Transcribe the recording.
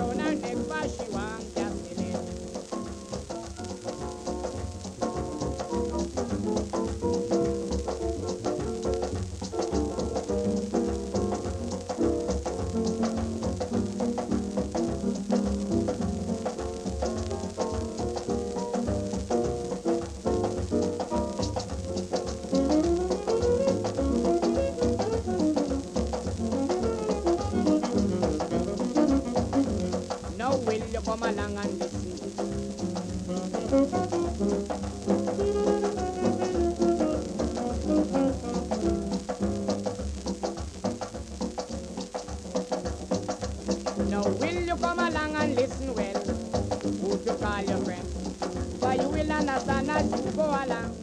round her neck, but she want just in it. Now will you come along and listen? Now will you come along and listen well? Who to call your friend? For you will understand as you go along.